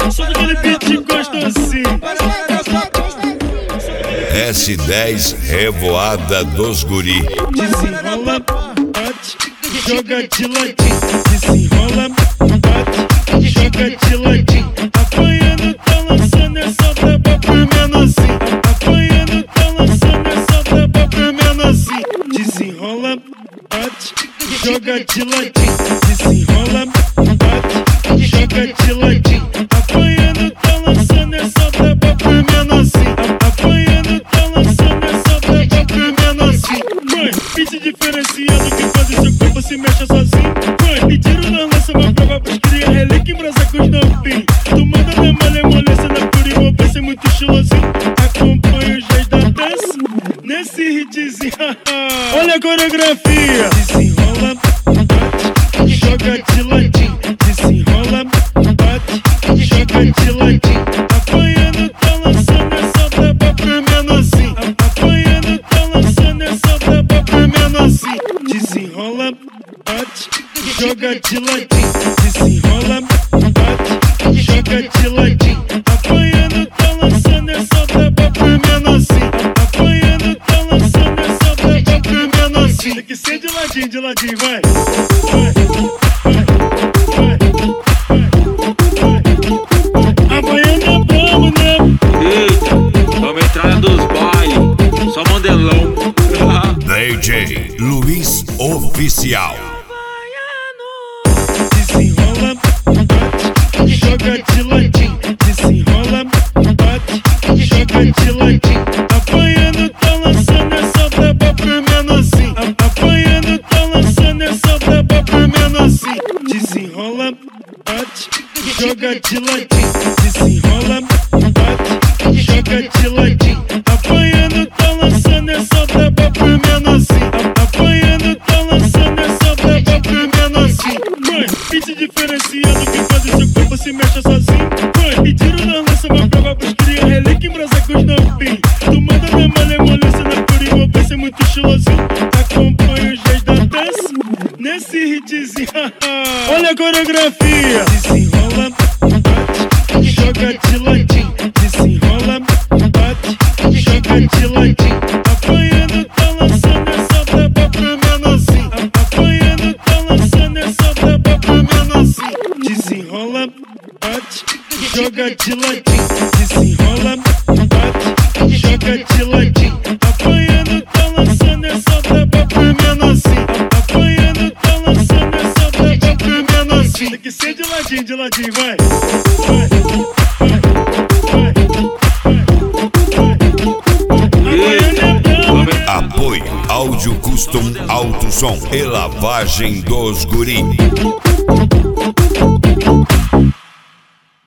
Só daquele beat gostosinho. S10 Revoada dos Guri. Desenrola, bate, joga de ladinho. Desenrola, bate, joga de ladinho. Apanhando, tá lançando essa tapa pro menorzinho. Apanhando, tá lançando essa tapa pro menorzinho. Desenrola, bate, joga de ladinho. Desenrola, bate, joga de ladinho. Apanhando, tá lançando essa tapa pro menorzinho. Apanhando, tá lançando essa tapa pro menorzinho. Mãe, beat diferenciado que faz o seu corpo se mexa sozinho. Mãe, me tiro na lança uma prova pros cria, relíquia em brasa com os novinhos. Tu manda na malemolência, na pura envolvência, muito estilosinho. Acompanha os reis da dança nesse hitzinho. Olha a coreografia. Desenrola, bate, joga de ladinho. Desenrola, bate, joga de ladinho. Apanhando, tá lançando essa tapa pro menorzinho. Apanhando, tá lançando essa tapa pro menorzinho. Desenrola, bate, joga de ladinho. Desenrola, bate, joga de ladinho. Apanhando, tá lançando essa tapa pro menorzinho. Apanhando, tá lançando essa tapa pro menorzinho. Tem que ser de ladinho, vai. Apanhando é brabo, né? Eita, vamos entrar dos bailes, só modelão. DJ Luiz Oficial. Desenrola, bate, joga de ladinho. Desenrola, bate, joga de ladinho. Apanhando, tá lançando essa tapa pro menorzinho. Apanhando, tá lançando essa tapa pro menorzinho. Desenrola, bate, joga de ladinho. Desenrola, bate, joga de ladinho. Apanhando, tá lançando essa tapa pro menorzinho. Apanhando, tá lançando essa tapa pro menorzinho. Mãe, beat diferenciado que faz o seu corpo se mexa sozinho. Mãe, me tiro na lança uma prova pros cria, relíquia em brasa com os novinhos. Tu manda na malemolência, na pura envolvência, muito estilosinho. Acompanha os reis da dança nesse hitzinho. Olha a coreografia. Desenrola, bate, joga de ladinho. Desenrola, bate, joga de ladinho. Apanhando, tá lançando essa tapa pro menorzinho. Apanhando, tá lançando essa tapa pro menorzinho. Desenrola, bate, joga de ladinho. Desenrola, bate, joga de ladinho. Apanhando, tá lançando essa tapa pro menorzinho. Apanhando, tá lançando essa tapa pro menorzinho. Tem que ser de ladinho, vai. Apoio Áudio Custom Alto Som e Lavagem dos Guri.